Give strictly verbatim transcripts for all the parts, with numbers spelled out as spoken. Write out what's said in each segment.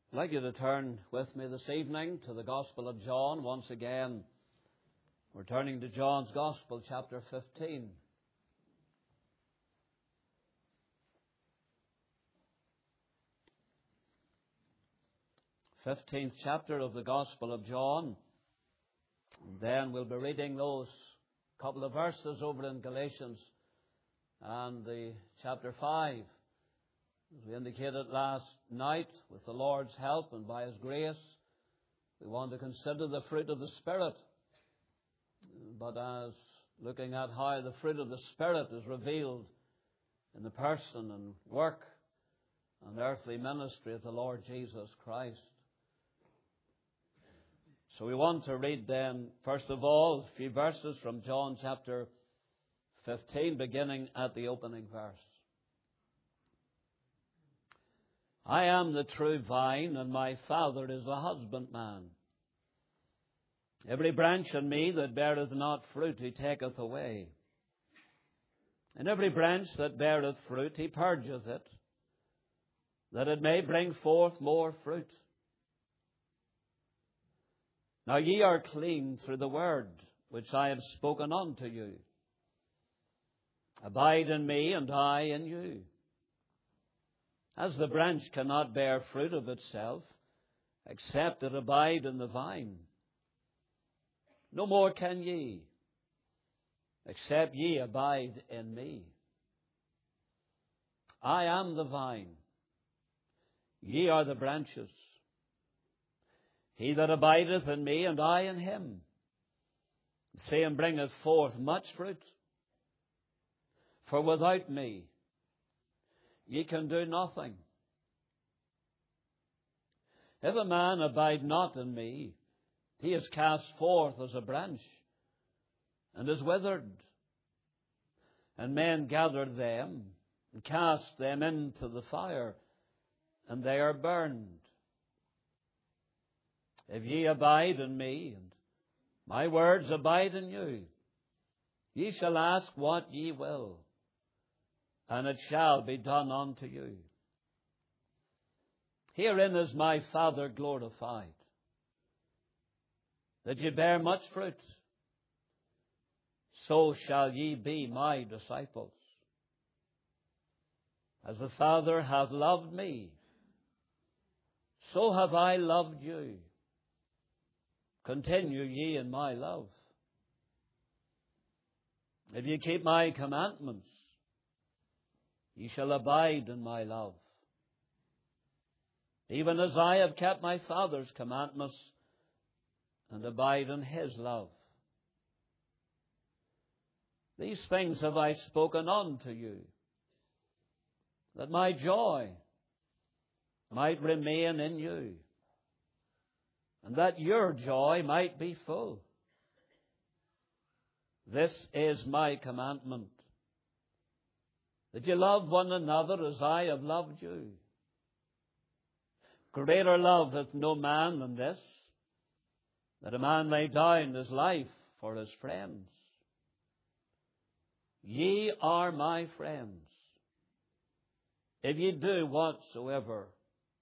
I'd like you to turn with me this evening to the Gospel of John once again. We're turning to John's Gospel, chapter fifteen. fifteenth chapter of the Gospel of John. And then we'll be reading those couple of verses over in Galatians and the chapter five. As we indicated last night, with the Lord's help and by His grace, we want to consider the fruit of the Spirit. But as looking at how the fruit of the Spirit is revealed in the person and work and earthly ministry of the Lord Jesus Christ. So we want to read then, first of all, a few verses from John chapter fifteen, beginning at the opening verse. I am the true vine, and my Father is the husbandman. Every branch in me that beareth not fruit, He taketh away. And every branch that beareth fruit, He purgeth it, that it may bring forth more fruit. Now ye are clean through the word which I have spoken unto you. Abide in me, and I in you. As the branch cannot bear fruit of itself, except it abide in the vine, no more can ye, except ye abide in me. I am the vine, ye are the branches. He that abideth in me, and I in him, the same bringeth forth much fruit. For without me ye can do nothing. If a man abide not in me, he is cast forth as a branch, and is withered. And men gather them, and cast them into the fire, and they are burned. If ye abide in me, and my words abide in you, ye shall ask what ye will, and it shall be done unto you. Herein is my Father glorified, that ye bear much fruit, so shall ye be my disciples. As the Father hath loved me, so have I loved you. Continue ye in my love. If ye keep my commandments, ye shall abide in my love, even as I have kept my Father's commandments and abide in His love. These things have I spoken unto you, that my joy might remain in you, and that your joy might be full. This is my commandment, that ye love one another as I have loved you. Greater love hath no man than this, that a man lay down his life for his friends. Ye are my friends, if ye do whatsoever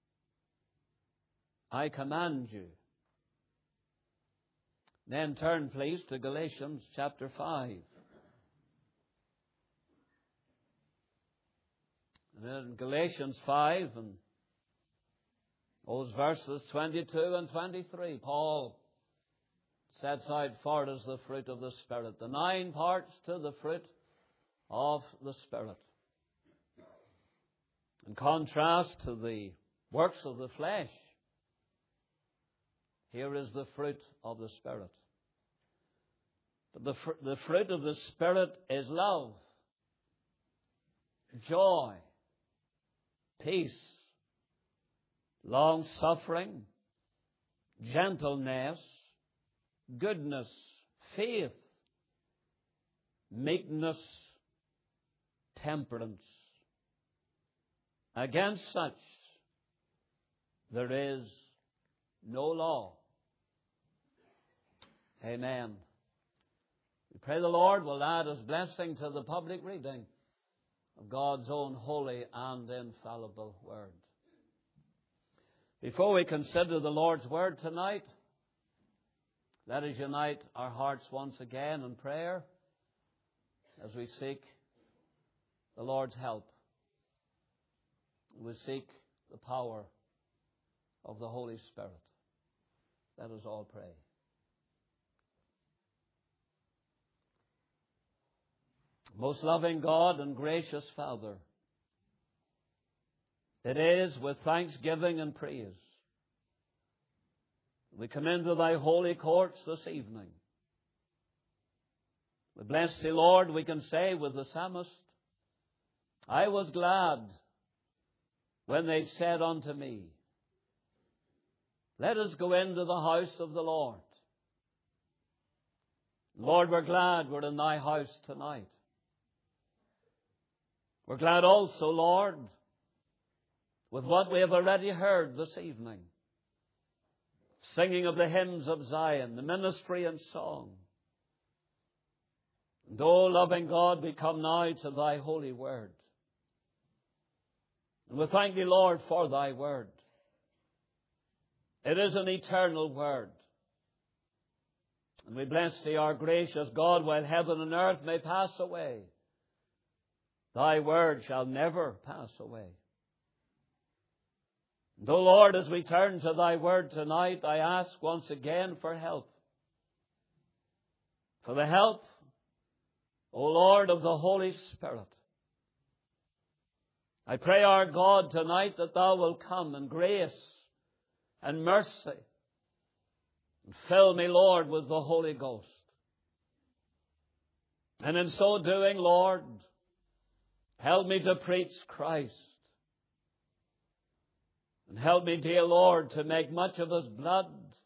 I command you. Then turn, please, to Galatians chapter five. And in Galatians five, and those verses twenty-two and twenty-three, Paul sets out for us the fruit of the Spirit, the nine parts to the fruit of the Spirit. In contrast to the works of the flesh, here is the fruit of the Spirit. But the, fr- the fruit of the Spirit is love, joy, peace, long-suffering, gentleness, goodness, faith, meekness, temperance. Against such there is no law. Amen. We pray the Lord will add His blessing to the public reading of God's own holy and infallible Word. Before we consider the Lord's Word tonight, let us unite our hearts once again in prayer as we seek the Lord's help. We seek the power of the Holy Spirit. Let us all pray. Most loving God and gracious Father, it is with thanksgiving and praise we come into thy holy courts this evening. We bless thee, Lord, we can say with the psalmist, I was glad when they said unto me, let us go into the house of the Lord. Lord, we're glad we're in thy house tonight. We're glad also, Lord, with what we have already heard this evening. Singing of the hymns of Zion, the ministry and song. And, O loving God, we come now to thy holy word. And we thank thee, Lord, for thy word. It is an eternal word. And we bless thee, our gracious God, while heaven and earth may pass away, thy word shall never pass away. And, O Lord, as we turn to thy word tonight, I ask once again for help. For the help, O Lord, of the Holy Spirit. I pray, our God, tonight that thou wilt come in grace and mercy and fill me, Lord, with the Holy Ghost. And in so doing, Lord, help me to preach Christ. And help me, dear Lord, to make much of his blood.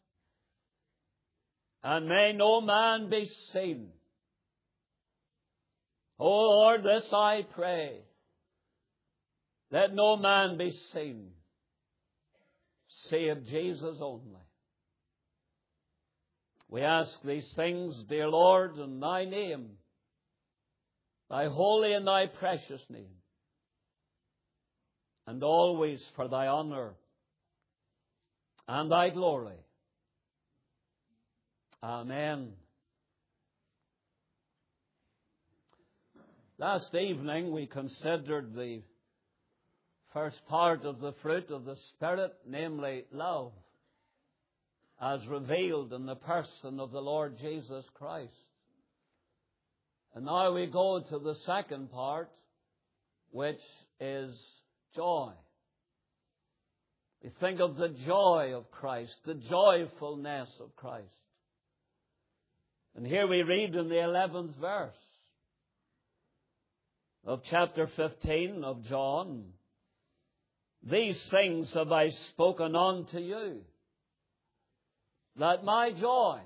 And may no man be seen. O Lord, this I pray. Let no man be seen, save Jesus only. We ask these things, dear Lord, in thy name, thy holy and thy precious name, and always for thy honor and thy glory. Amen. Last evening we considered the first part of the fruit of the Spirit, namely love, as revealed in the person of the Lord Jesus Christ. And now we go to the second part, which is joy. We think of the joy of Christ, the joyfulness of Christ. And here we read in the eleventh verse of chapter fifteen of John, these things have I spoken unto you, that my joy,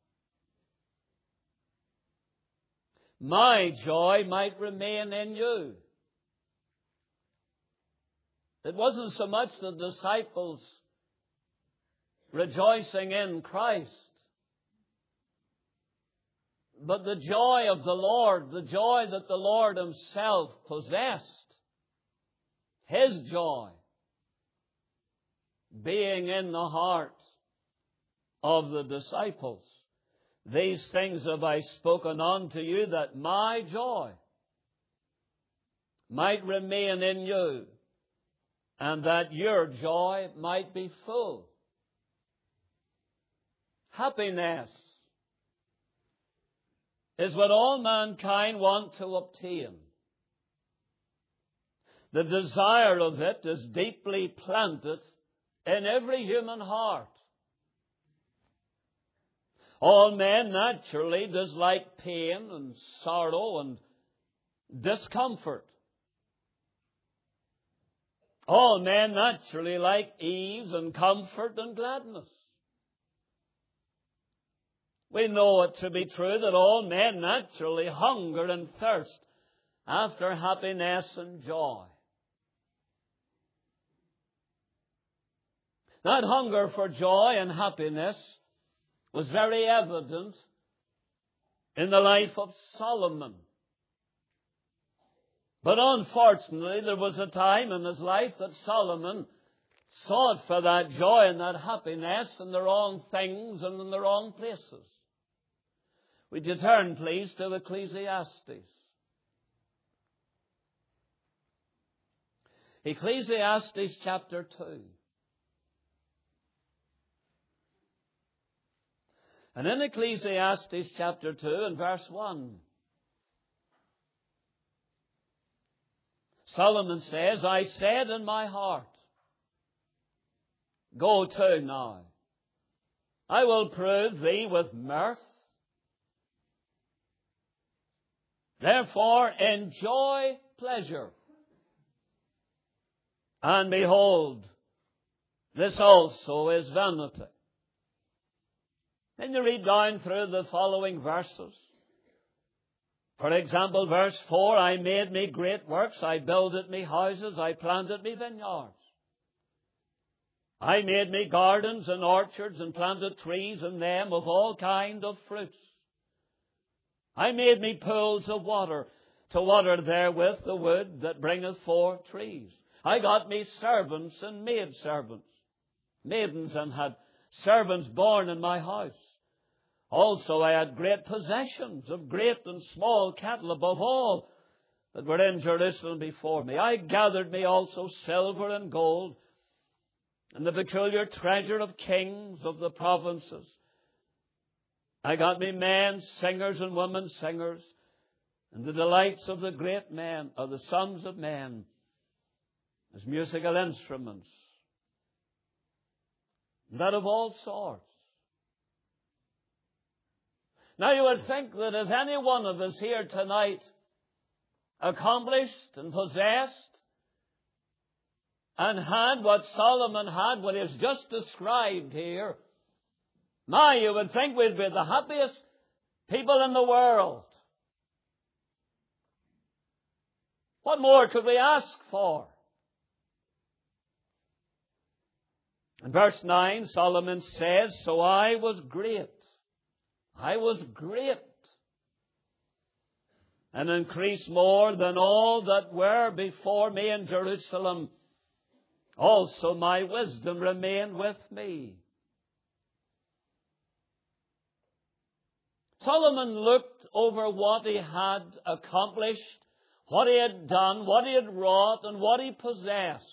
my joy might remain in you. It wasn't so much the disciples rejoicing in Christ, but the joy of the Lord, the joy that the Lord himself possessed, his joy, being in the heart of the disciples. These things have I spoken unto you, that my joy might remain in you, and that your joy might be full. Happiness is what all mankind want to obtain. The desire of it is deeply planted in every human heart. All men naturally dislike pain and sorrow and discomfort. All men naturally like ease and comfort and gladness. We know it to be true that all men naturally hunger and thirst after happiness and joy. That hunger for joy and happiness was very evident in the life of Solomon. But unfortunately, there was a time in his life that Solomon sought for that joy and that happiness in the wrong things and in the wrong places. Would you turn, please, to Ecclesiastes? Ecclesiastes chapter two. And in Ecclesiastes chapter two and verse one, Solomon says, I said in my heart, go to now. I will prove thee with mirth. Therefore enjoy pleasure. And behold, this also is vanity. Then you read down through the following verses. For example, verse four, I made me great works, I builded me houses, I planted me vineyards. I made me gardens and orchards and planted trees in them of all kind of fruits. I made me pools of water to water therewith the wood that bringeth forth trees. I got me servants and maidservants, maidens, and had servants born in my house. Also I had great possessions of great and small cattle above all that were in Jerusalem before me. I gathered me also silver and gold, and the peculiar treasure of kings of the provinces. I got me men singers and women singers, and the delights of the great men, of the sons of men, as musical instruments, and that of all sorts. Now you would think that if any one of us here tonight accomplished and possessed and had what Solomon had, what is just described here, now you would think we'd be the happiest people in the world. What more could we ask for? In verse nine, Solomon says, so I was great. I was great, and increased more than all that were before me in Jerusalem. Also my wisdom remained with me. Solomon looked over what he had accomplished, what he had done, what he had wrought, and what he possessed.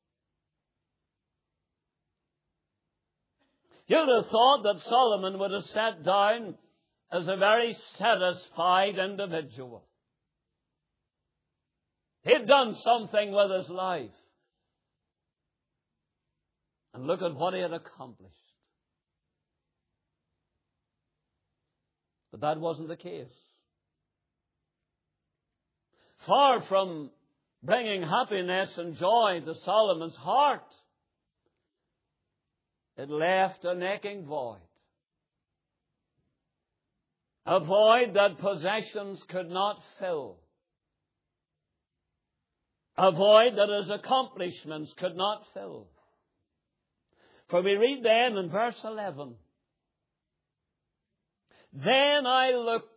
You would have thought that Solomon would have sat down as a very satisfied individual. He'd done something with his life. And look at what he had accomplished. But that wasn't the case. Far from bringing happiness and joy to Solomon's heart, it left an aching void. A void that possessions could not fill. A void that his accomplishments could not fill. For we read then in verse eleven, then I looked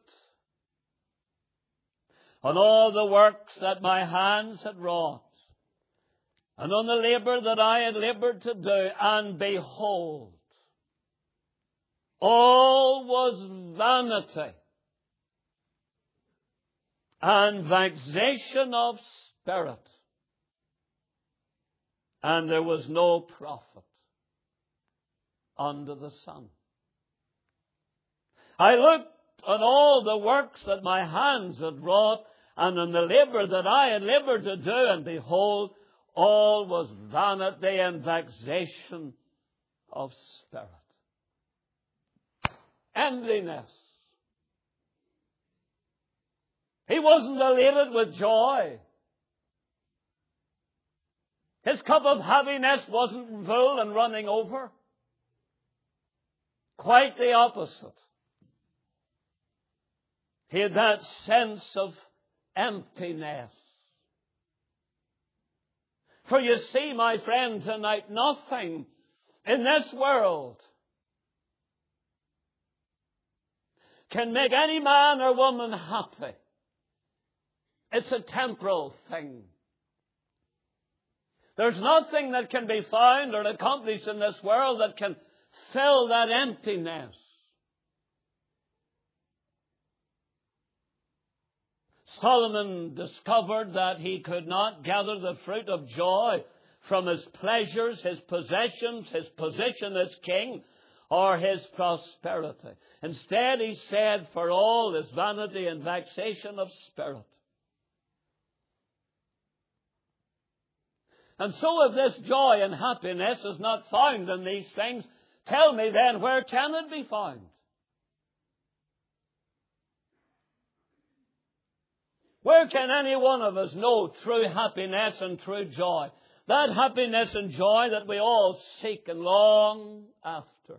on all the works that my hands had wrought, and on the labour that I had laboured to do, and behold, all was vanity and vexation of spirit, and there was no profit under the sun. I looked on all the works that my hands had wrought, and on the labour that I had laboured to do, and behold, all was vanity and vexation of spirit. Emptiness. He wasn't elated with joy. His cup of happiness wasn't full and running over. Quite the opposite. He had that sense of emptiness. For you see, my friend, tonight, nothing in this world can make any man or woman happy. It's a temporal thing. There's nothing that can be found or accomplished in this world that can fill that emptiness. Solomon discovered that he could not gather the fruit of joy from his pleasures, his possessions, his position as king, or his prosperity. Instead, he said, for all is vanity and vexation of spirit. And so if this joy and happiness is not found in these things, tell me then, where can it be found? Where can any one of us know true happiness and true joy? That happiness and joy that we all seek and long after.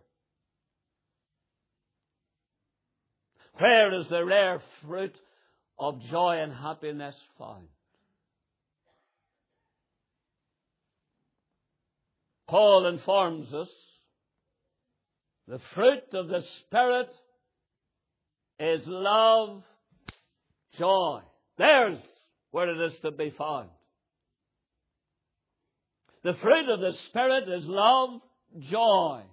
Where is the rare fruit of joy and happiness found? Paul informs us the fruit of the Spirit is love, joy. There's where it is to be found. The fruit of the Spirit is love, joy.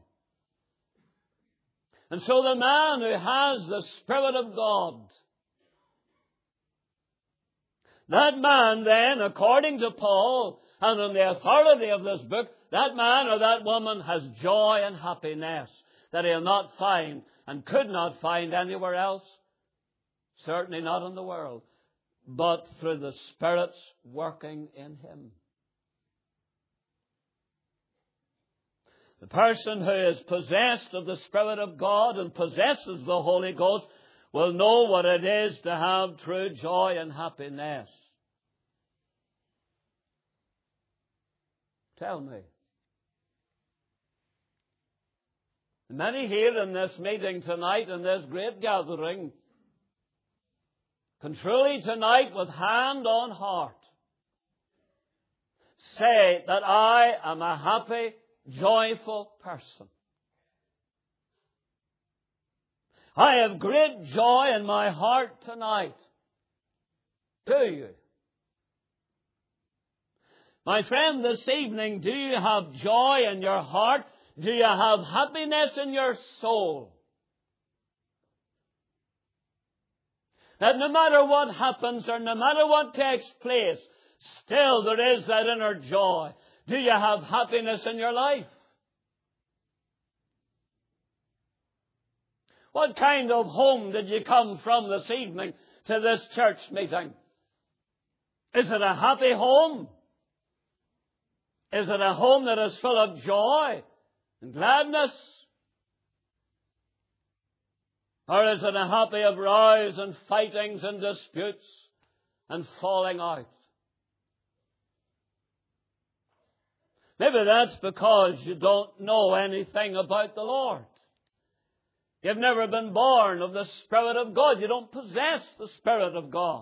And so the man who has the Spirit of God, that man then, according to Paul, and on the authority of this book, that man or that woman has joy and happiness that he'll not find and could not find anywhere else. Certainly not in the world, but through the Spirit's working in him. The person who is possessed of the Spirit of God and possesses the Holy Ghost will know what it is to have true joy and happiness. Tell me. Many here in this meeting tonight, in this great gathering, can truly tonight, with hand on heart, say that I am a happy, joyful person. I have great joy in my heart tonight. Do you? My friend, this evening, do you have joy in your heart? Do you have happiness in your soul? That no matter what happens or no matter what takes place, still there is that inner joy. Do you have happiness in your life? What kind of home did you come from this evening to this church meeting? Is it a happy home? Is it a home that is full of joy and gladness? Or is it a happy of rows and fightings and disputes and falling out? Maybe that's because you don't know anything about the Lord. You've never been born of the Spirit of God. You don't possess the Spirit of God.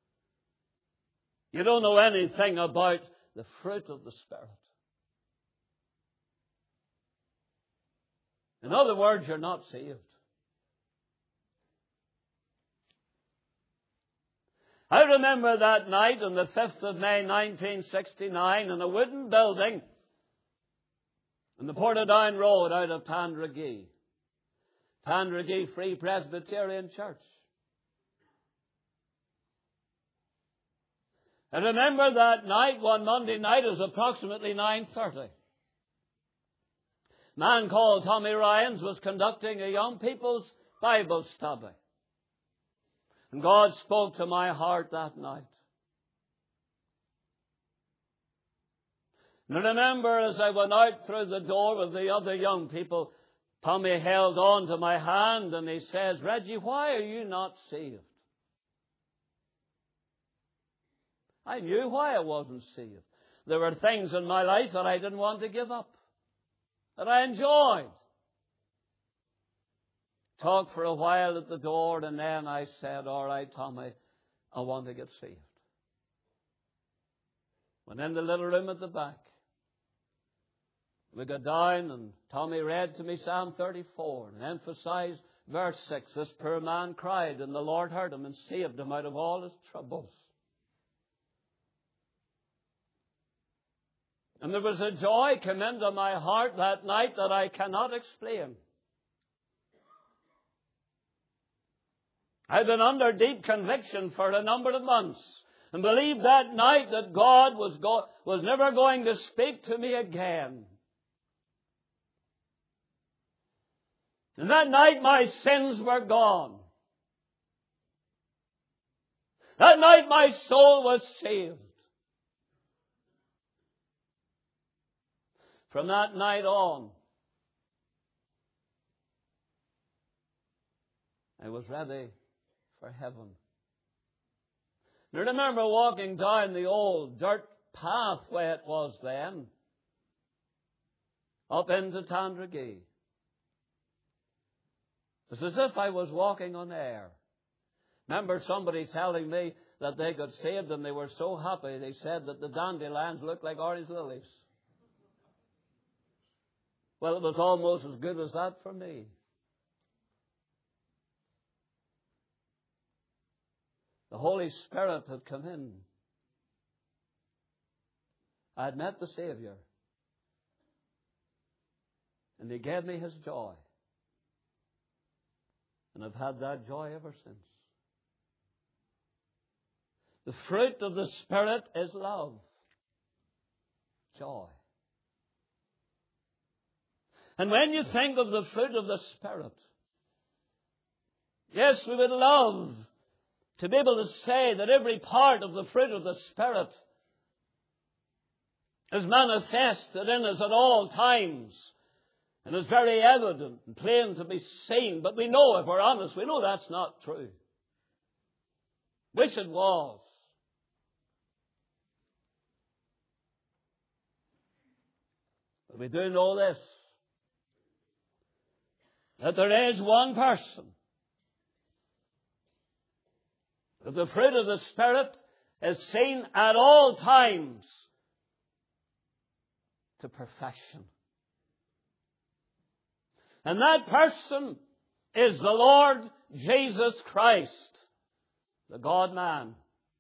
You don't know anything about the fruit of the Spirit. In other words, you're not saved. I remember that night on the fifth of May nineteen sixty-nine in a wooden building on the Portadown Road out of Tandragee. Tandragee Free Presbyterian Church. I remember that night, one Monday night, it was approximately nine thirty. A man called Tommy Ryans was conducting a young people's Bible study. And God spoke to my heart that night. And I remember as I went out through the door with the other young people, Tommy held on to my hand and he says, Reggie, why are you not saved? I knew why I wasn't saved. There were things in my life that I didn't want to give up, that I enjoyed. Talked for a while at the door, and then I said, all right, Tommy, I want to get saved. Went in the little room at the back. We got down, and Tommy read to me Psalm thirty-four, and emphasized verse six. This poor man cried, and the Lord heard him and saved him out of all his troubles. And there was a joy come into my heart that night that I cannot explain. I'd been under deep conviction for a number of months and believed that night that God was, go- was never going to speak to me again. And that night my sins were gone. That night my soul was saved. From that night on, I was ready for heaven. I remember walking down the old dirt pathway it was then, up into Tandragee. It was as if I was walking on air. Remember somebody telling me that they got saved and they were so happy, they said that the dandelions looked like orange lilies. Well, it was almost as good as that for me. The Holy Spirit had come in. I had met the Savior. And He gave me His joy. And I've had that joy ever since. The fruit of the Spirit is love. Joy. And when you think of the fruit of the Spirit, yes, we would love to be able to say that every part of the fruit of the Spirit is manifested in us at all times and is very evident and plain to be seen. But we know, if we're honest, we know that's not true. Wish it was. But we do know this, that there is one person that the fruit of the Spirit is seen at all times to perfection. And that person is the Lord Jesus Christ, the God-man,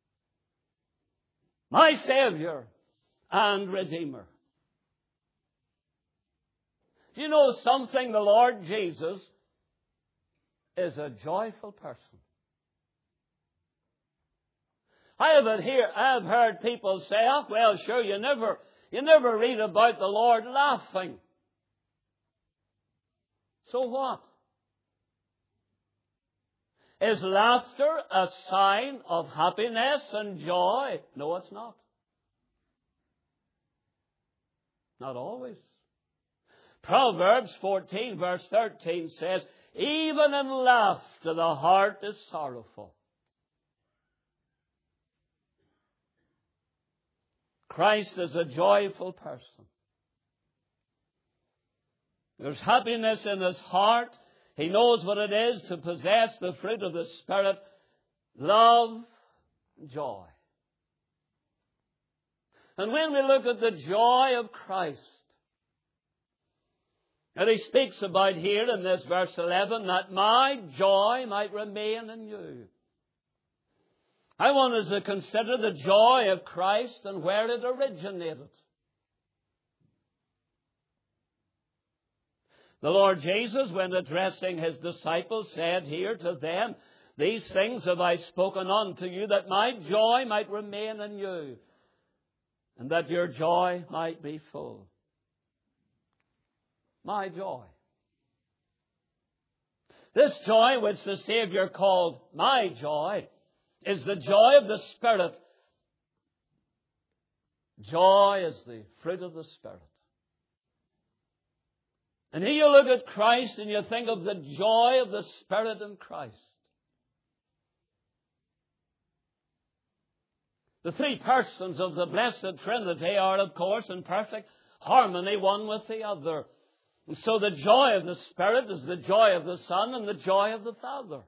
my Savior and Redeemer. Do you know something? The Lord Jesus is a joyful person. I have it here. I have heard people say, "Oh, well, sure, you never, you never read about the Lord laughing." So what? Is laughter a sign of happiness and joy? No, it's not. Not always. Proverbs fourteen, verse thirteen says, "Even in laughter the heart is sorrowful." Christ is a joyful person. There's happiness in His heart. He knows what it is to possess the fruit of the Spirit, love, joy. And when we look at the joy of Christ, and He speaks about here in this verse eleven, that my joy might remain in you. I want us to consider the joy of Christ and where it originated. The Lord Jesus, when addressing His disciples, said here to them, "These things have I spoken unto you, that my joy might remain in you, and that your joy might be full." My joy. This joy which the Savior called my joy is the joy of the Spirit. Joy is the fruit of the Spirit. And here you look at Christ and you think of the joy of the Spirit in Christ. The three persons of the Blessed Trinity are, of course, in perfect harmony one with the other. And so the joy of the Spirit is the joy of the Son and the joy of the Father.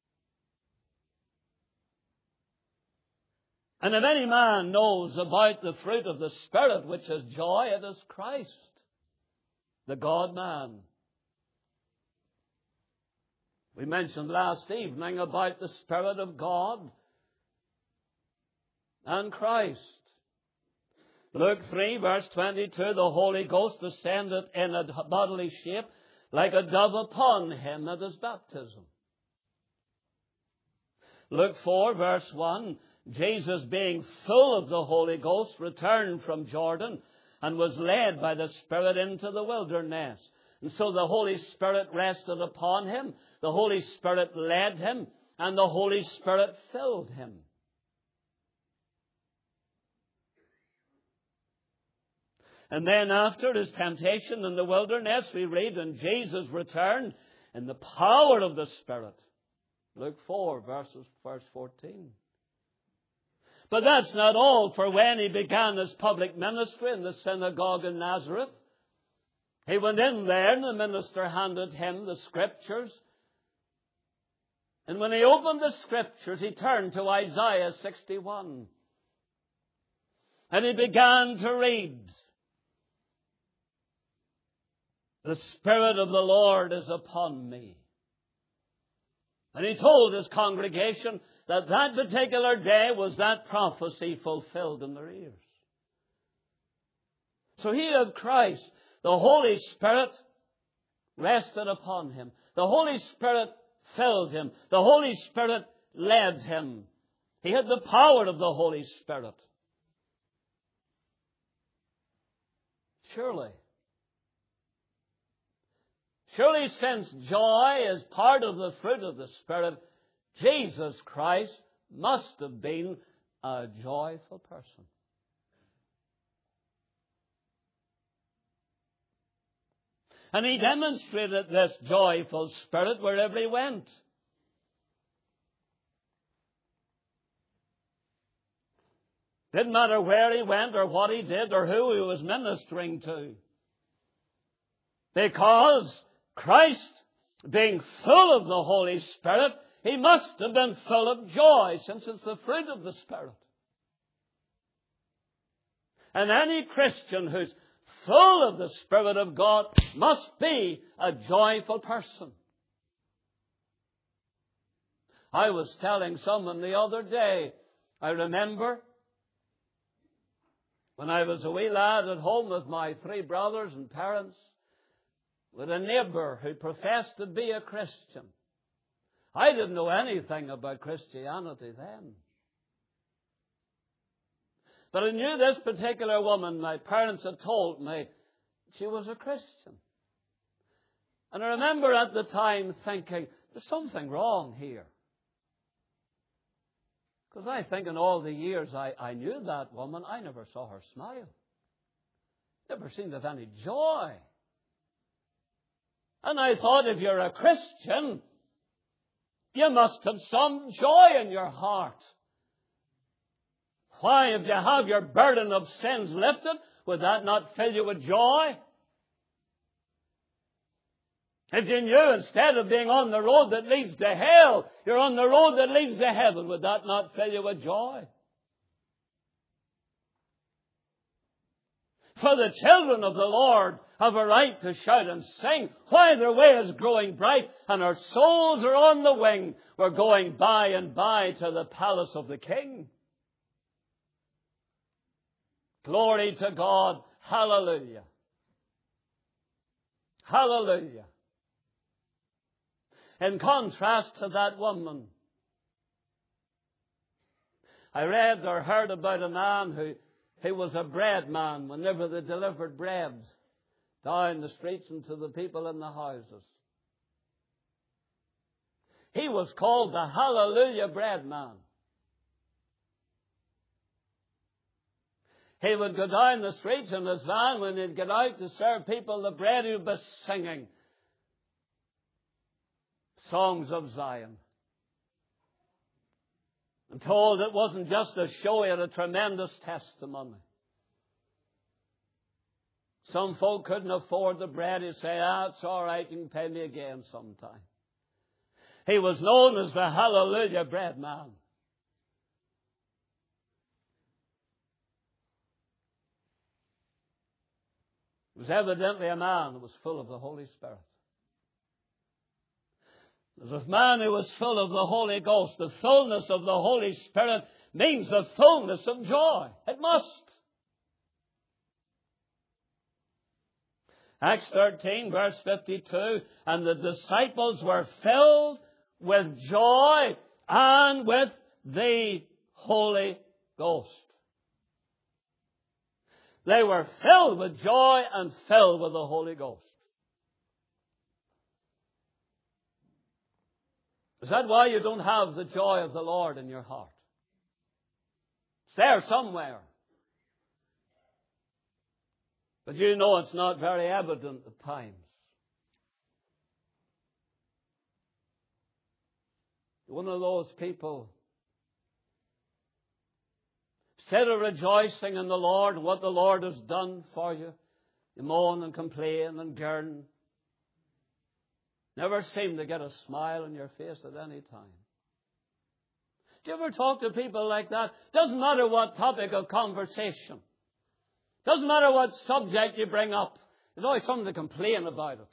And if any man knows about the fruit of the Spirit, which is joy, it is Christ, the God-man. We mentioned last evening about the Spirit of God and Christ. Luke three, verse twenty-two, the Holy Ghost descended in a bodily shape like a dove upon him at his baptism. Luke four, verse one, Jesus, being full of the Holy Ghost, returned from Jordan and was led by the Spirit into the wilderness. And so the Holy Spirit rested upon him, the Holy Spirit led him, and the Holy Spirit filled him. And then after his temptation in the wilderness, we read, and Jesus returned in the power of the Spirit. Luke four, verses, verse fourteen. But that's not all, for when he began his public ministry in the synagogue in Nazareth, he went in there and the minister handed him the Scriptures. And when he opened the Scriptures, he turned to Isaiah sixty-one. And he began to read. The Spirit of the Lord is upon me. And he told his congregation that that particular day was that prophecy fulfilled in their ears. So he of Christ, the Holy Spirit rested upon him. The Holy Spirit filled him. The Holy Spirit led him. He had the power of the Holy Spirit. Surely, surely since joy is part of the fruit of the Spirit, Jesus Christ must have been a joyful person. And he demonstrated this joyful spirit wherever he went. Didn't matter where he went or what he did or who he was ministering to. Because Christ, being full of the Holy Spirit, he must have been full of joy, since it's the fruit of the Spirit. And any Christian who's full of the Spirit of God must be a joyful person. I was telling someone the other day, I remember when I was a wee lad at home with my three brothers and parents, with a neighbour who professed to be a Christian. I didn't know anything about Christianity then. But I knew this particular woman, my parents had told me, she was a Christian. And I remember at the time thinking, there's something wrong here. Because I think in all the years I, I knew that woman, I never saw her smile. Never seemed to have any joy. And I thought, if you're a Christian, you must have some joy in your heart. Why, if you have your burden of sins lifted, would that not fill you with joy? If you knew instead of being on the road that leads to hell, you're on the road that leads to heaven, would that not fill you with joy? For the children of the Lord have a right to shout and sing. Why, their way is growing bright, and our souls are on the wing. We're going by and by to the palace of the King. Glory to God. Hallelujah. Hallelujah. In contrast to that woman, I read or heard about a man who he was a bread man whenever they delivered bread down the streets and to the people in the houses. He was called the Hallelujah Bread Man. He would go down the streets in his van. When he'd get out to serve people the bread, he would be singing songs of Zion. I'm told it wasn't just a show, he had a tremendous testimony. Some folk couldn't afford the bread. He'd say, ah, it's all right, you can pay me again sometime. He was known as the Hallelujah Bread Man. He was evidently a man who was full of the Holy Spirit. As a man who was full of the Holy Ghost, the fullness of the Holy Spirit means the fullness of joy. It must. Acts thirteen, verse fifty-two, and the disciples were filled with joy and with the Holy Ghost. They were filled with joy and filled with the Holy Ghost. Is that why you don't have the joy of the Lord in your heart? It's there somewhere. But you know it's not very evident at times. One of those people, instead of rejoicing in the Lord and what the Lord has done for you, you moan and complain and gurn. Never seem to get a smile on your face at any time. Do you ever talk to people like that? Doesn't matter what topic of conversation. Doesn't matter what subject you bring up. There's always something to complain about it.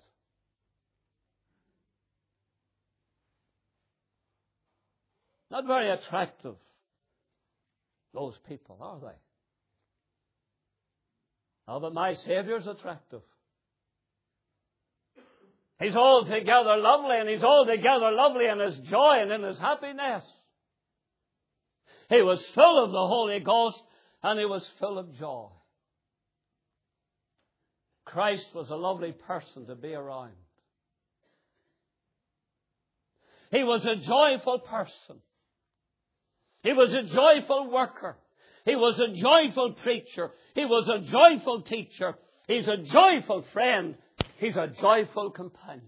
Not very attractive, those people, are they? Oh, but my Saviour's attractive. He's altogether lovely, and He's altogether lovely in His joy and in His happiness. He was full of the Holy Ghost, and He was full of joy. Christ was a lovely person to be around. He was a joyful person. He was a joyful worker. He was a joyful preacher. He was a joyful teacher. He's a joyful friend. He's a joyful companion.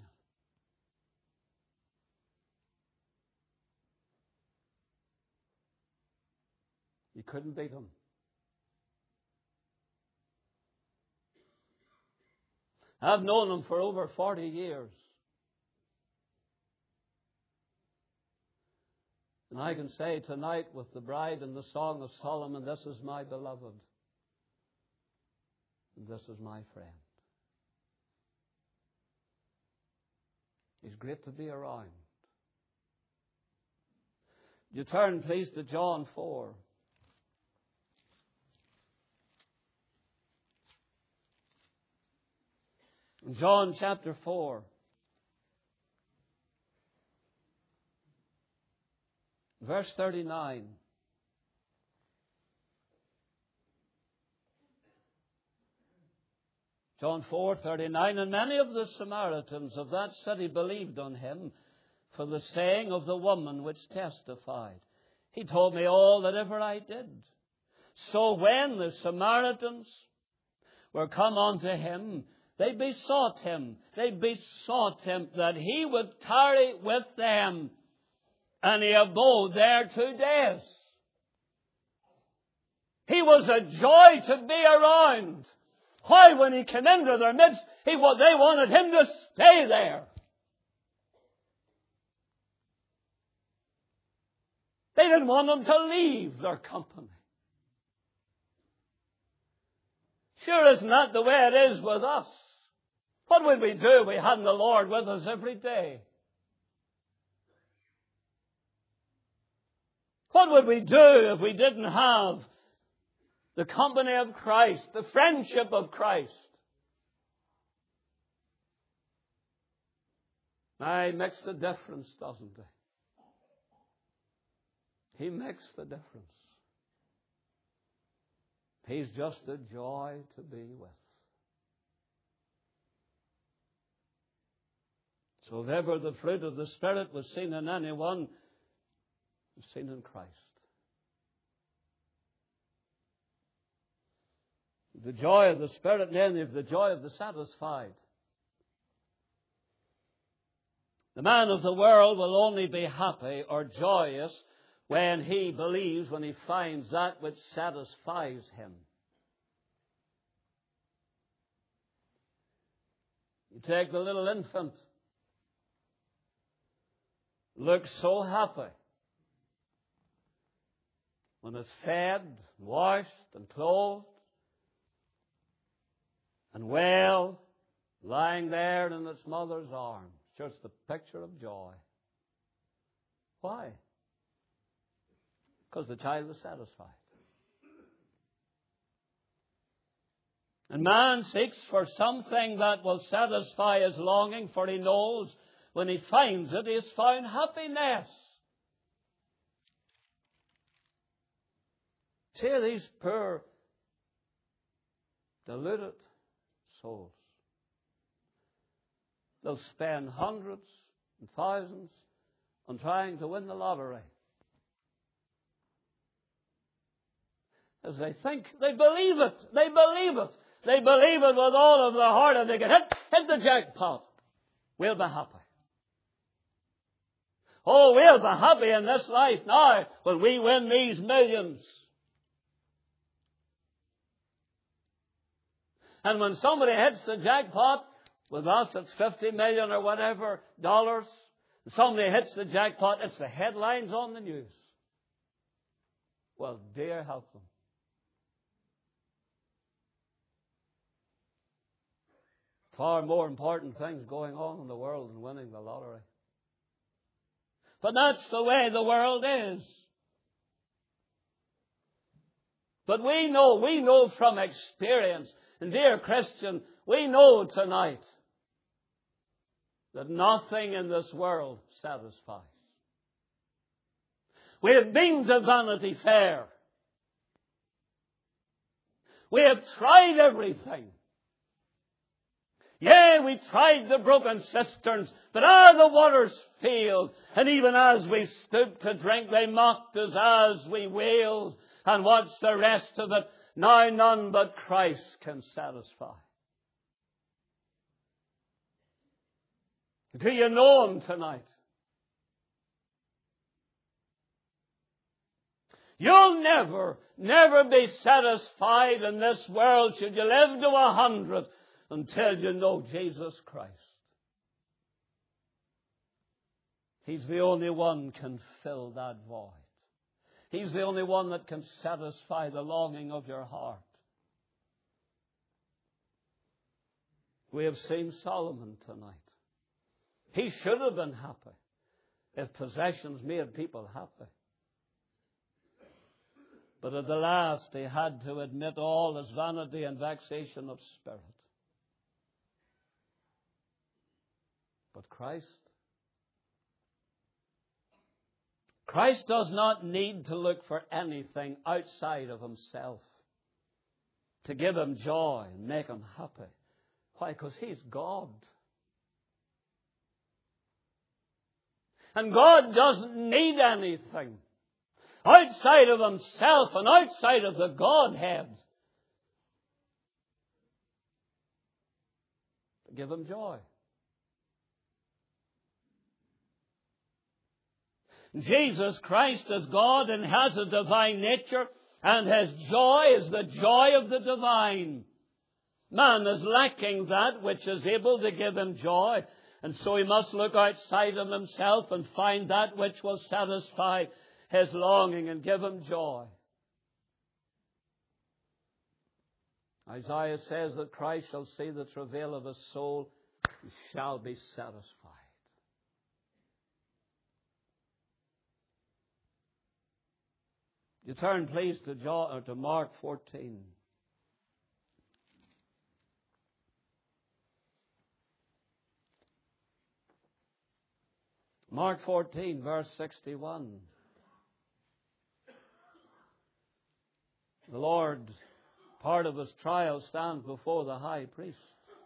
You couldn't beat him. I've known him for over forty years. And I can say tonight with the bride in the Song of Solomon, this is my beloved. And this is my friend. He's great to be around. You turn, please, to John four. In John chapter four. Verse thirty-nine. John four thirty-nine, and many of the Samaritans of that city believed on him for the saying of the woman which testified, He told me all that ever I did. So when the Samaritans were come unto him, they besought him, they besought him that he would tarry with them. And he abode there two days. He was a joy to be around. Why, when he came into their midst, he, they wanted him to stay there. They didn't want him to leave their company. Sure, isn't that the way it is with us? What would we do if we hadn't the Lord with us every day? What would we do if we didn't have the company of Christ, the friendship of Christ? Now, He makes the difference, doesn't He? He makes the difference. He's just a joy to be with. So if ever the fruit of the Spirit was seen in anyone, it was seen in Christ. The joy of the Spirit, namely of the joy of the satisfied. The man of the world will only be happy or joyous when he believes, when he finds that which satisfies him. You take the little infant, looks so happy when it's fed, washed and clothed and well, lying there in its mother's arms. Just a picture of joy. Why? Because the child is satisfied. And man seeks for something that will satisfy his longing, for he knows when he finds it, he has found happiness. See these poor, deluded souls. They'll spend hundreds and thousands on trying to win the lottery. As they think, they believe it. They believe it. They believe it with all of their heart. If they can hit, hit the jackpot, we'll be happy. Oh, we'll be happy in this life now when we win these millions. And when somebody hits the jackpot, with us it's fifty million or whatever dollars, somebody hits the jackpot, it's the headlines on the news. Well, dear help them. Far more important things going on in the world than winning the lottery. But that's the way the world is. But we know, we know from experience, and dear Christian, we know tonight that nothing in this world satisfies. We have been to Vanity Fair. We have tried everything. Yea, we tried the broken cisterns, but ah, the waters failed. And even as we stooped to drink, they mocked us as we wailed. And what's the rest of it? Now none but Christ can satisfy. Do you know Him tonight? You'll never, never be satisfied in this world, should you live to a hundred, until you know Jesus Christ. He's the only one can fill that void. He's the only one that can satisfy the longing of your heart. We have seen Solomon tonight. He should have been happy if possessions made people happy. But at the last he had to admit all his vanity and vexation of spirit. But Christ, Christ does not need to look for anything outside of Himself to give Him joy and make Him happy. Why? Because He's God. And God doesn't need anything outside of Himself and outside of the Godhead to give Him joy. Jesus Christ is God and has a divine nature, and His joy is the joy of the divine. Man is lacking that which is able to give him joy, and so he must look outside of himself and find that which will satisfy his longing and give him joy. Isaiah says that Christ shall see the travail of his soul and shall be satisfied. You turn, please, to, John, or to Mark fourteen. Mark fourteen, verse sixty-one. The Lord, part of His trial, stands before the high priest.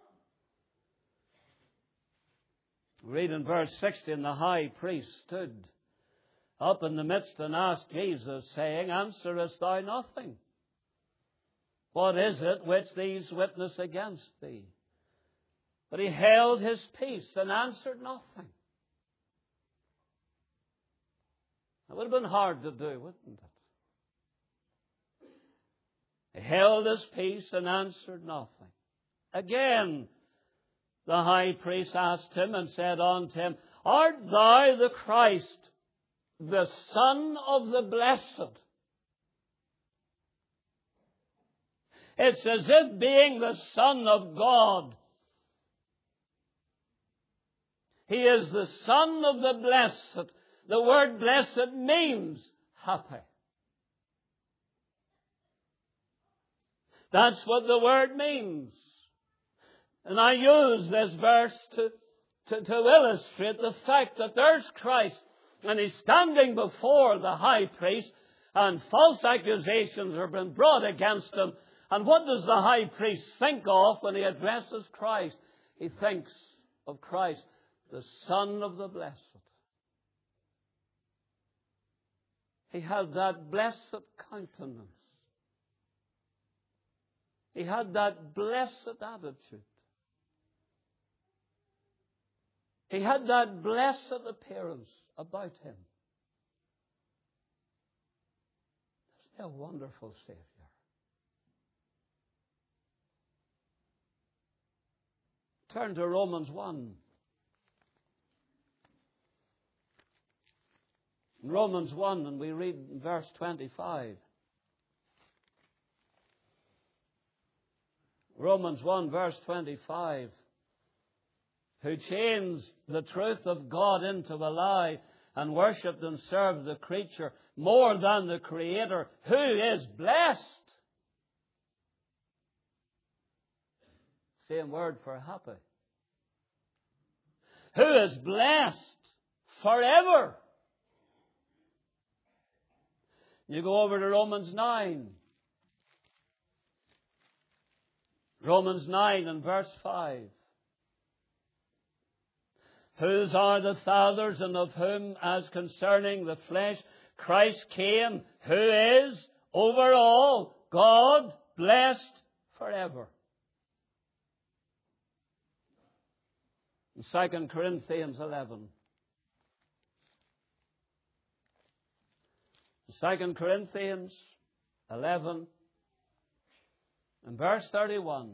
Read in verse sixty, and the high priest stood up in the midst and asked Jesus, saying, Answerest thou nothing? What is it which these witness against thee? But he held his peace and answered nothing. It would have been hard to do, wouldn't it? He held his peace and answered nothing. Again, the high priest asked him and said unto him, Art thou the Christ, the Son of the Blessed? It's as if being the Son of God, He is the Son of the Blessed. The word blessed means happy. That's what the word means. And I use this verse to, to, to illustrate the fact that there's Christ, and He's standing before the high priest, and false accusations have been brought against Him. And what does the high priest think of when he addresses Christ? He thinks of Christ, the Son of the Blessed. He had that blessed countenance. He had that blessed attitude. He had that blessed appearance about Him. Isn't He a wonderful Savior? Turn to Romans one. Romans one, and we read verse twenty-five. Romans one, verse twenty-five. Who changed the truth of God into a lie and worshipped and served the creature more than the Creator, who is blessed. Same word for happy. Who is blessed forever. You go over to Romans nine. Romans nine and verse five. Whose are the fathers, and of whom, as concerning the flesh, Christ came, who is over all, God, blessed forever. In Second Corinthians eleven. Second Corinthians eleven and verse thirty-one.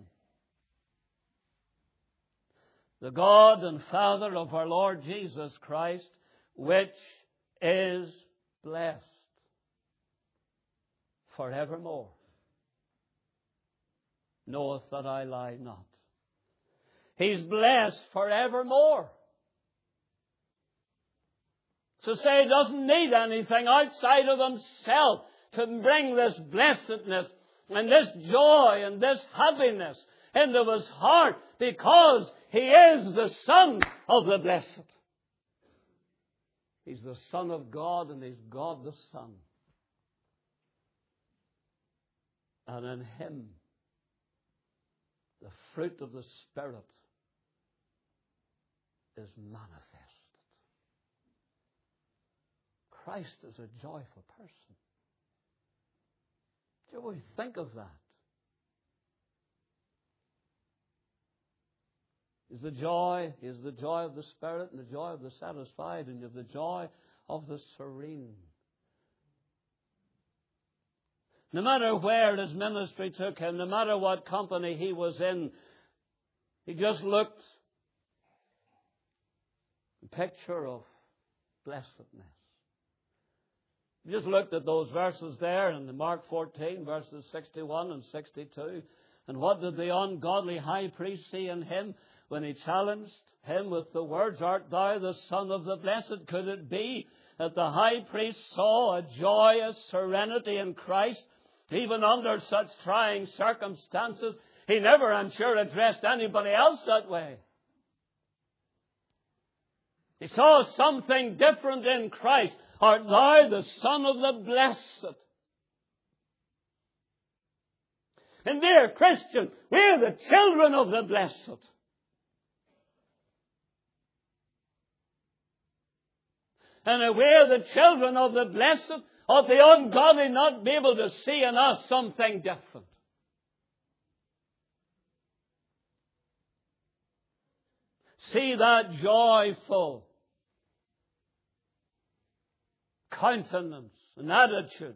The God and Father of our Lord Jesus Christ, which is blessed forevermore, knoweth that I lie not. He's blessed forevermore. So say He doesn't need anything outside of Himself to bring this blessedness and this joy and this happiness into His heart, because He is the Son of the Blessed. He's the Son of God, and He's God the Son. And in Him, the fruit of the Spirit is manifested. Christ is a joyful person. Do you always think of that? Is the joy, is the joy of the Spirit and the joy of the satisfied, and you have the joy of the serene. No matter where His ministry took Him, no matter what company He was in, He just looked a picture of blessedness. He just looked at those verses there in Mark fourteen, verses sixty-one and sixty-two. And what did the ungodly high priest see in Him when he challenged Him with the words, "Art thou the Son of the Blessed?" Could it be that the high priest saw a joyous serenity in Christ, even under such trying circumstances? He never, I'm sure, addressed anybody else that way. He saw something different in Christ. Art thou the Son of the Blessed? And dear Christian, we're the children of the Blessed. And we're the children of the Blessed. Ought the ungodly not be able to see in us something different? See that joyful countenance and attitude.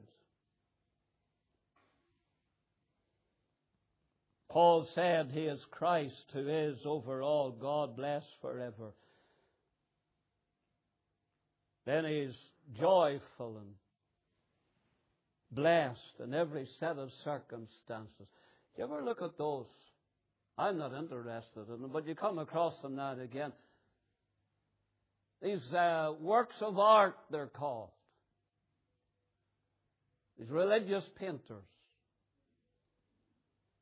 Paul said He is Christ, who is over all, God blessed forever. Then He's joyful and blessed in every set of circumstances. Do you ever look at those? I'm not interested in them, but you come across them now and again. These uh, works of art, they're called. These religious painters.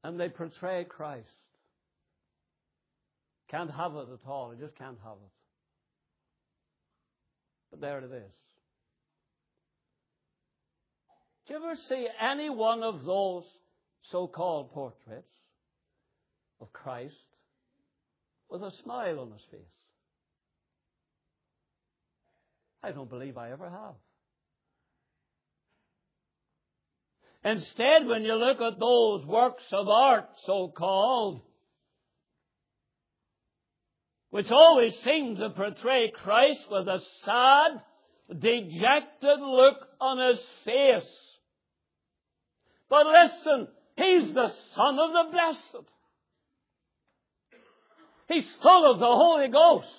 and they portray Christ. Can't have it at all. I just can't have it. But there it is. Do you ever see any one of those so-called portraits of Christ with a smile on his face? I don't believe I ever have. Instead, when you look at those works of art, so-called, which always seem to portray Christ with a sad, dejected look on his face. But listen, he's the Son of the Blessed. He's full of the Holy Ghost.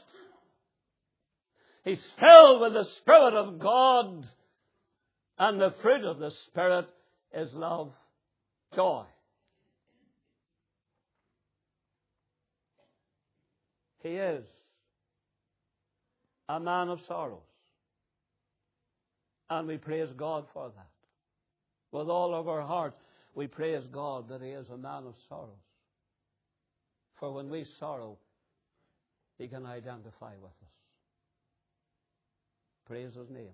He's filled with the Spirit of God. And the fruit of the Spirit is love, joy. He is a man of sorrows. And we praise God for that. With all of our hearts, we praise God that he is a man of sorrows. For when we sorrow, he can identify with us. Praise his name.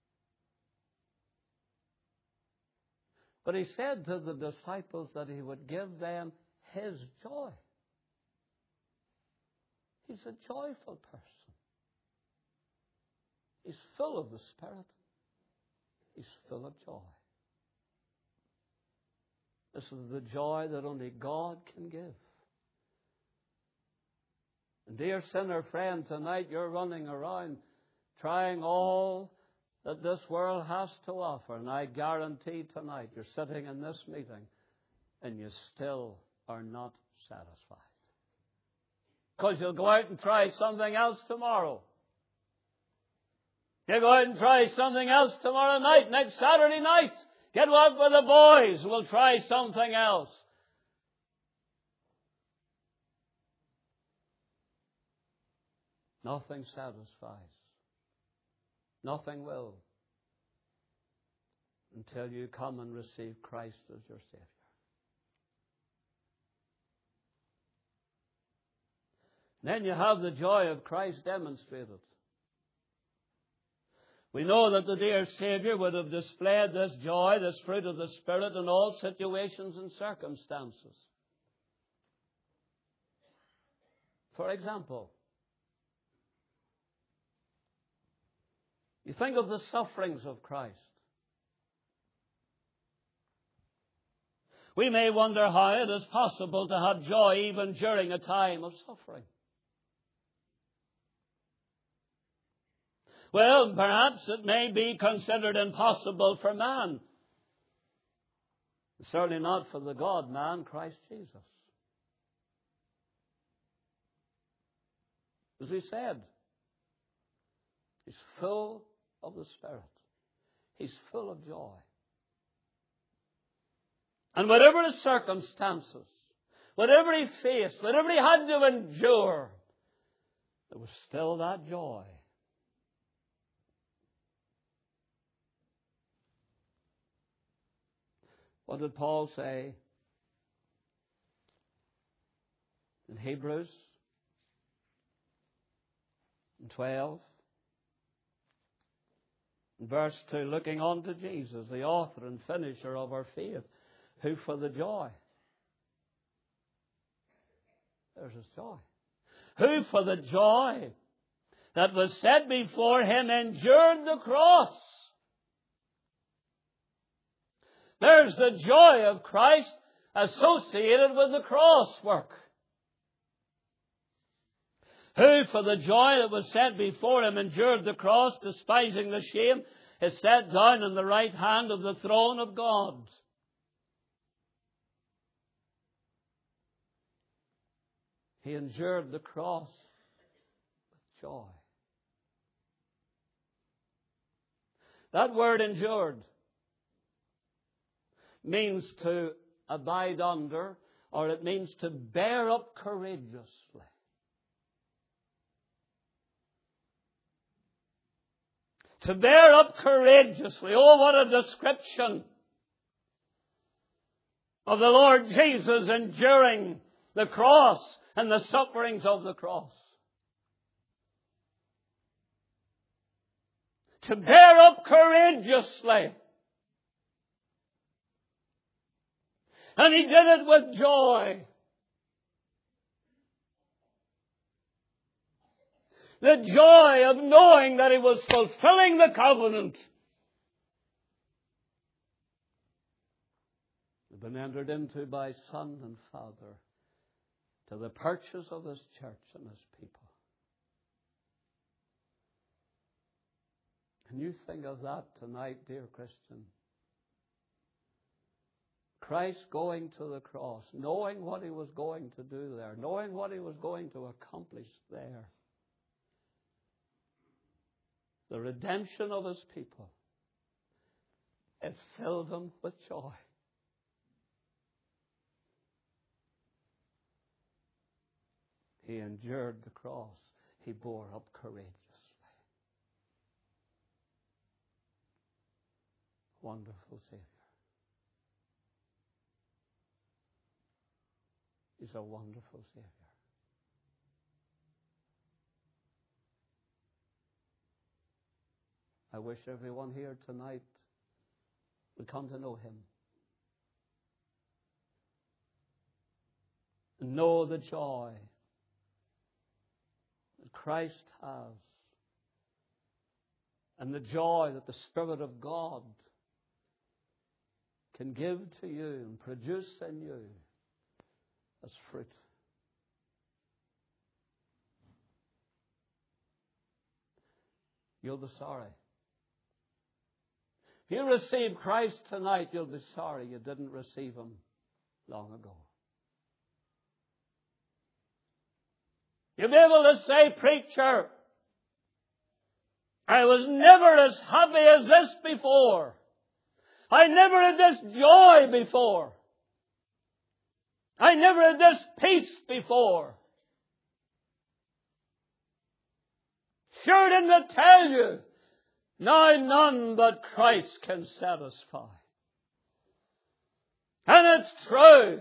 But he said to the disciples that he would give them his joy. He's a joyful person. He's full of the Spirit. He's full of joy. This is the joy that only God can give. And dear sinner friend, tonight you're running around trying all that this world has to offer. And I guarantee tonight you're sitting in this meeting and you still are not satisfied. Because you'll go out and try something else tomorrow. You'll go out and try something else tomorrow night, next Saturday night. Get out with the boys. We'll try something else. Nothing satisfies. Nothing will. Until you come and receive Christ as your Savior. Then you have the joy of Christ demonstrated. We know that the dear Savior would have displayed this joy, this fruit of the Spirit in all situations and circumstances. For example, you think of the sufferings of Christ. We may wonder how it is possible to have joy even during a time of suffering. Well, perhaps it may be considered impossible for man. Certainly not for the God-man, Christ Jesus. As he said, he's full of the Spirit. He's full of joy. And whatever his circumstances, whatever he faced, whatever he had to endure, there was still that joy. What did Paul say in Hebrews twelve? In verse two, looking on to Jesus, the author and finisher of our faith, who for the joy, there's his joy, who for the joy that was set before him endured the cross. There's the joy of Christ associated with the cross work. Who for the joy that was set before him endured the cross, despising the shame, is set down on the right hand of the throne of God. He endured the cross with joy. That word endured means to abide under, or it means to bear up courageously. To bear up courageously. Oh, what a description of the Lord Jesus enduring the cross and the sufferings of the cross. To bear up courageously. And he did it with joy. The joy of knowing that he was fulfilling the covenant. Had been entered into by Son and Father to the purchase of His church and His people. Can you think of that tonight, dear Christian? Christ going to the cross, knowing what He was going to do there, knowing what He was going to accomplish there. The redemption of His people. It filled Him with joy. He endured the cross. He bore up courageously. Wonderful Savior. He's a wonderful Savior. I wish everyone here tonight would come to know Him. And know the joy that Christ has. And the joy that the Spirit of God can give to you and produce in you as fruit. You'll be sorry. If you receive Christ tonight, you'll be sorry you didn't receive Him long ago. You'll be able to say, preacher, I was never as happy as this before. I never had this joy before. I never had this peace before. Sure didn't I tell you? Now none but Christ can satisfy. And it's true.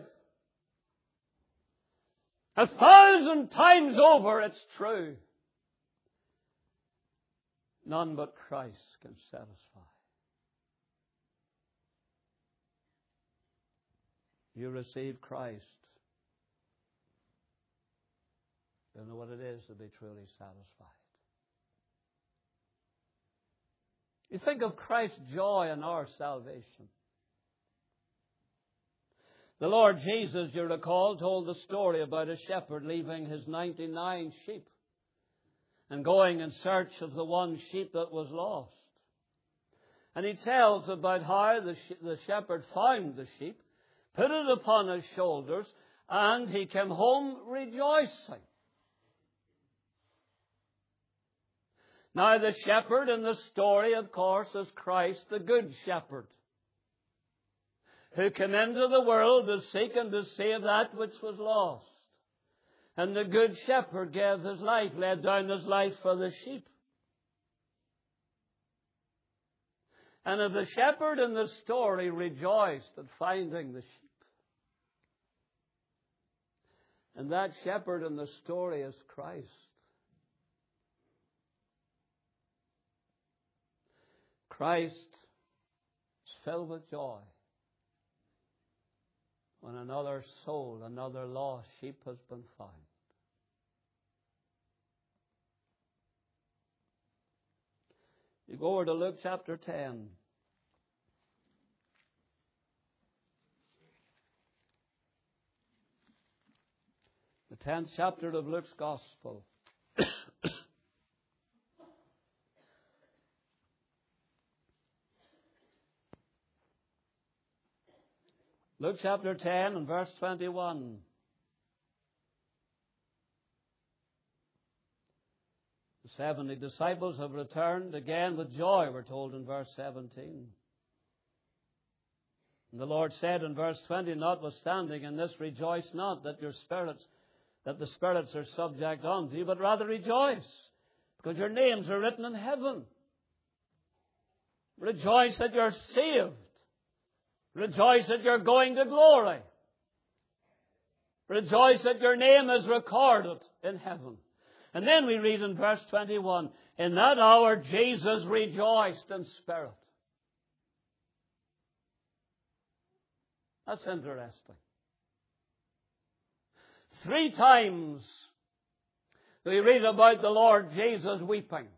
A thousand times over it's true. None but Christ can satisfy. You receive Christ. You know what it is to be truly satisfied. You think of Christ's joy in our salvation. The Lord Jesus, you recall, told the story about a shepherd leaving his ninety-nine sheep and going in search of the one sheep that was lost. And he tells about how the, sh- the shepherd found the sheep, put it upon his shoulders, and he came home rejoicing. Now the shepherd in the story, of course, is Christ, the good shepherd, who came into the world to seek and to save that which was lost. And the good shepherd gave his life, laid down his life for the sheep. And if the shepherd in the story rejoiced at finding the sheep, and that shepherd in the story is Christ. Christ is filled with joy when another soul, another lost sheep has been found. You go over to Luke chapter ten. The tenth chapter of Luke's Gospel. Luke chapter ten and verse twenty-one. The seventy disciples have returned again with joy, we're told in verse seventeen. And the Lord said in verse twenty, notwithstanding in this rejoice not that your spirits, that the spirits are subject unto you, but rather rejoice, because your names are written in heaven. Rejoice that you're saved. Rejoice that you're going to glory. Rejoice that your name is recorded in heaven. And then we read in verse twenty-one, in that hour Jesus rejoiced in spirit. That's interesting. Three times we read about the Lord Jesus weeping.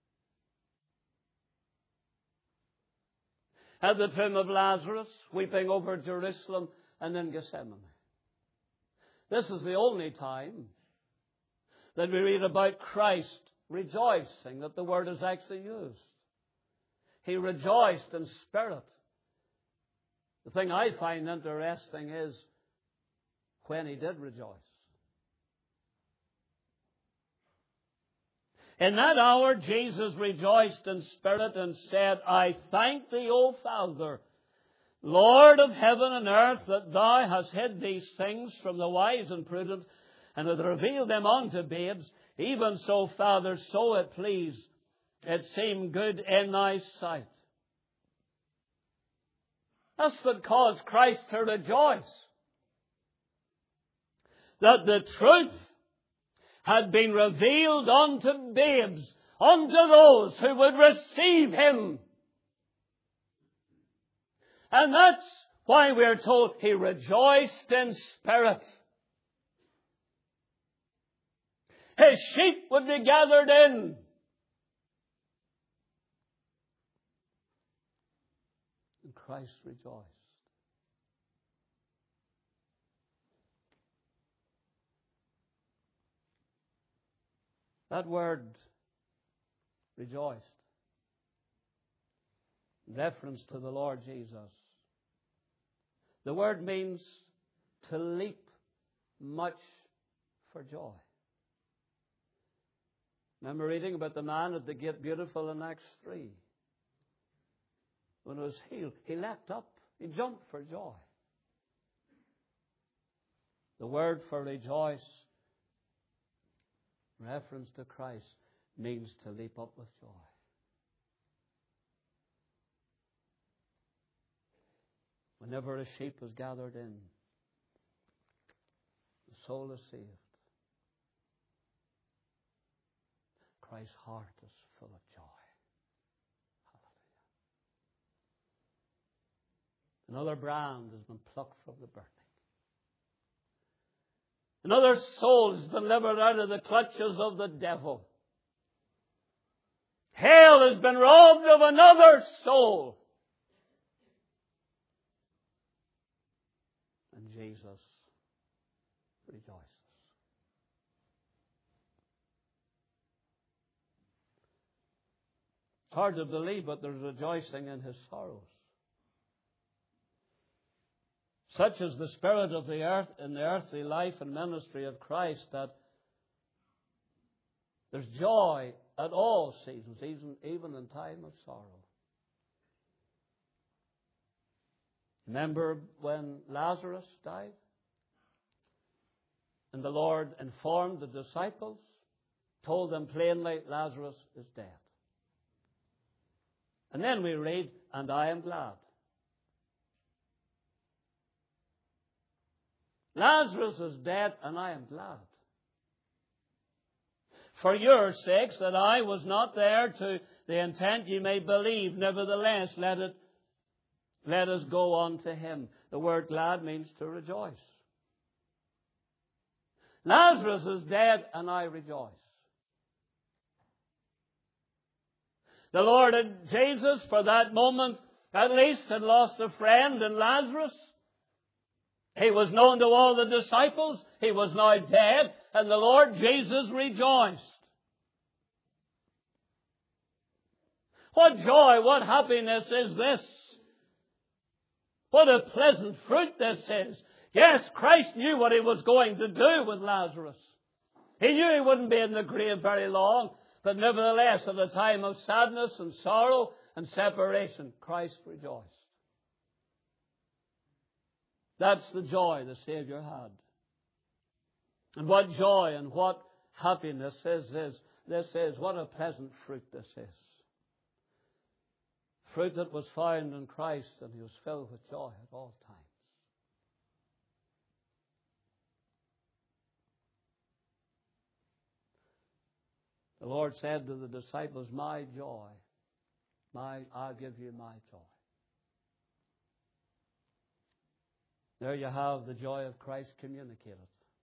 At the tomb of Lazarus, weeping over Jerusalem, and in Gethsemane. This is the only time that we read about Christ rejoicing, that the word is actually used. He rejoiced in spirit. The thing I find interesting is when he did rejoice. In that hour Jesus rejoiced in spirit and said, I thank thee, O Father, Lord of heaven and earth, that thou hast hid these things from the wise and prudent, and hast revealed them unto babes. Even so, Father, so it pleased. It seemed good in thy sight. That's what caused Christ to rejoice. That the truth had been revealed unto babes, unto those who would receive him. And that's why we're told he rejoiced in spirit. His sheep would be gathered in. And Christ rejoiced. That word, rejoiced, reference to the Lord Jesus. The word means to leap much for joy. Remember reading about the man at the gate beautiful in Acts three. When he was healed, he leapt up. He jumped for joy. The word for rejoice, reference to Christ, means to leap up with joy. Whenever a sheep is gathered in, the soul is saved. Christ's heart is full of joy. Hallelujah. Another brand has been plucked from the burning. Another soul has been delivered out of the clutches of the devil. Hell has been robbed of another soul. And Jesus rejoices. It's hard to believe, but there's rejoicing in his sorrows. Such is the spirit of the earth in the earthly life and ministry of Christ that there's joy at all seasons, even, even in time of sorrow. Remember when Lazarus died? And the Lord informed the disciples, told them plainly, Lazarus is dead. And then we read, and I am glad. Lazarus is dead, and I am glad. For your sakes, that I was not there to the intent ye may believe, nevertheless, let it, let us go on to him. The word glad means to rejoice. Lazarus is dead, and I rejoice. The Lord Jesus, for that moment, at least, had lost a friend in Lazarus. He was known to all the disciples. He was now dead, and the Lord Jesus rejoiced. What joy, what happiness is this? What a pleasant fruit this is. Yes, Christ knew what he was going to do with Lazarus. He knew he wouldn't be in the grave very long, but nevertheless, at a time of sadness and sorrow and separation, Christ rejoiced. That's the joy the Savior had. And what joy and what happiness is this. This is, what a pleasant fruit this is. fruit that was found in Christ, and he was filled with joy at all times. The Lord said to the disciples, my joy, my, I'll give you my joy. There you have the joy of Christ communicated.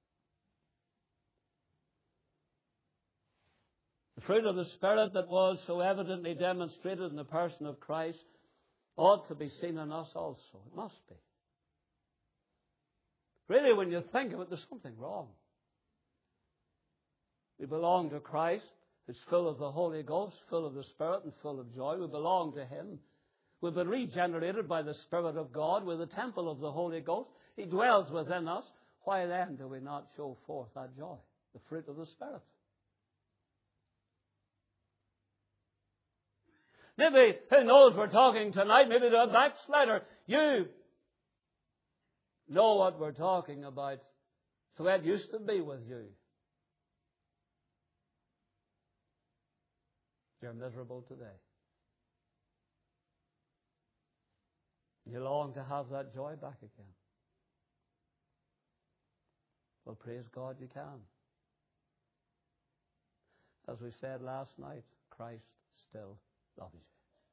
The fruit of the Spirit that was so evidently demonstrated in the person of Christ ought to be seen in us also. It must be. Really, when you think of it, there's something wrong. We belong to Christ, who's full of the Holy Ghost, full of the Spirit, and full of joy. We belong to Him. We've been regenerated by the Spirit of God. We're the temple of the Holy Ghost. He dwells within us. Why then do we not show forth that joy, the fruit of the Spirit? Maybe, who knows, we're talking tonight, maybe to a backslider. You know what we're talking about. So it used to be with you. You're miserable today. You long to have that joy back again. Well, praise God, you can. As we said last night, Christ still loves you.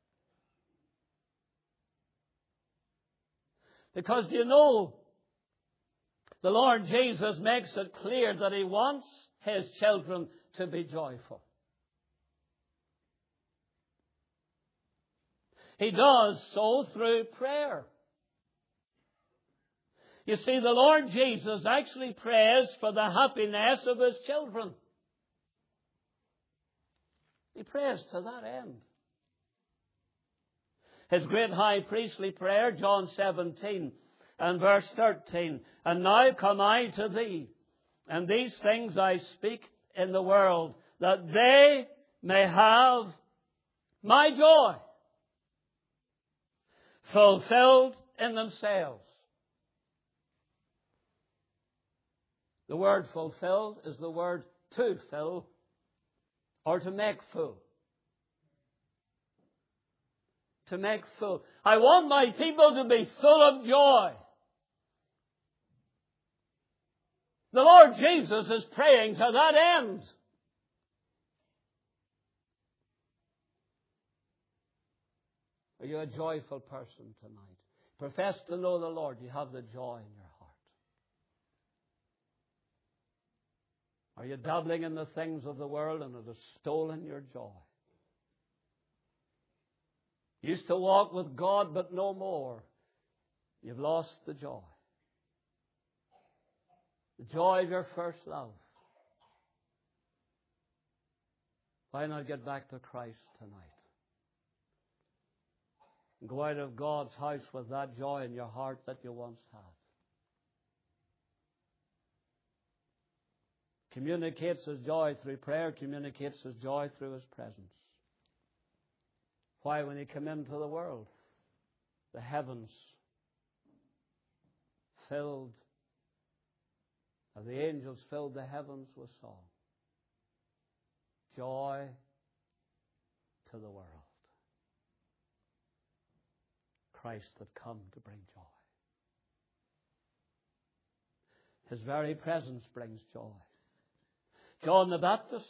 Because you know, the Lord Jesus makes it clear that He wants His children to be joyful. He does so through prayer. You see, the Lord Jesus actually prays for the happiness of His children. He prays to that end. His great high priestly prayer, John seventeen and verse thirteen, and now come I to thee, and these things I speak in the world, that they may have my joy fulfilled in themselves. The word fulfilled is the word to fill or to make full. To make full. I want my people to be full of joy. The Lord Jesus is praying to that end. Are you a joyful person tonight? Profess to know the Lord. You have the joy in your heart. Are you dabbling in the things of the world and it has stolen your joy? You used to walk with God, but no more. You've lost the joy. The joy of your first love. Why not get back to Christ tonight? And go out of God's house with that joy in your heart that you once had. Communicates His joy through prayer, communicates His joy through His presence. Why, when He came into the world, the heavens filled, and the angels filled the heavens with song. Joy to the world. Christ had come to bring joy. His very presence brings joy. John the Baptist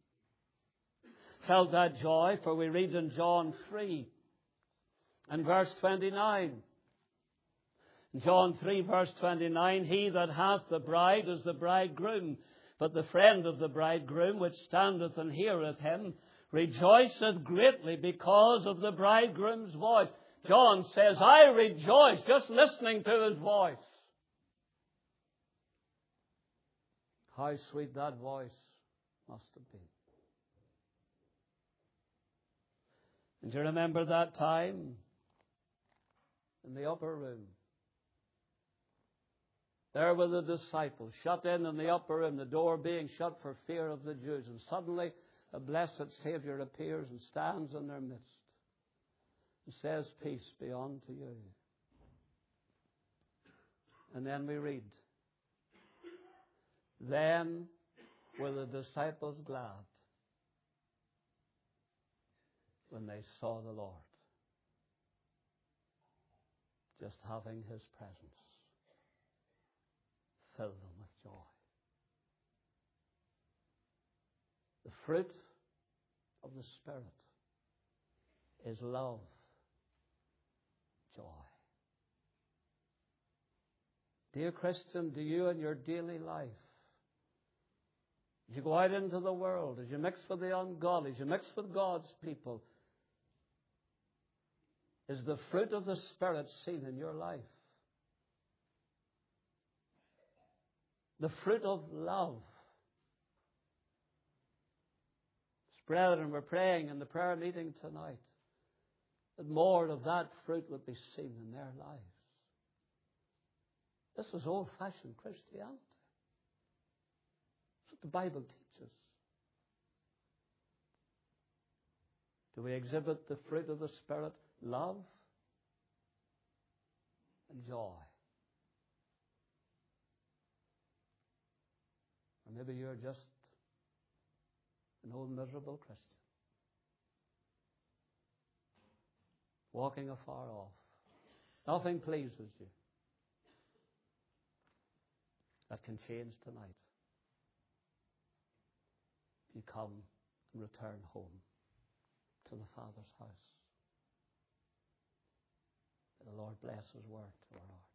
felt that joy, for we read in John three and verse twenty-nine. John three verse twenty-nine, he that hath the bride is the bridegroom, but the friend of the bridegroom which standeth and heareth him rejoiceth greatly because of the bridegroom's voice. John says, I rejoice just listening to his voice. How sweet that voice must have been. And do you remember that time in the upper room? There were the disciples, shut in in the upper room, the door being shut for fear of the Jews. And suddenly a blessed Saviour appears and stands in their midst and says, peace be unto you. And then we read, then were the disciples glad when they saw the Lord. just having His presence fill them with joy. The fruit of the Spirit is love, joy. Dear Christian, do you in your daily life, as you go out into the world, as you mix with the ungodly, as you mix with God's people, is the fruit of the Spirit seen in your life? The fruit of love. As brethren, we're praying in the prayer meeting tonight that more of that fruit would be seen in their lives. This is old-fashioned Christianity. That's what the Bible teaches. Do we exhibit the fruit of the Spirit? Love and joy. Or maybe you're just an old miserable Christian, walking afar off. Nothing pleases you. That can change tonight if you come and return home to the Father's house. May the Lord bless His word to our heart.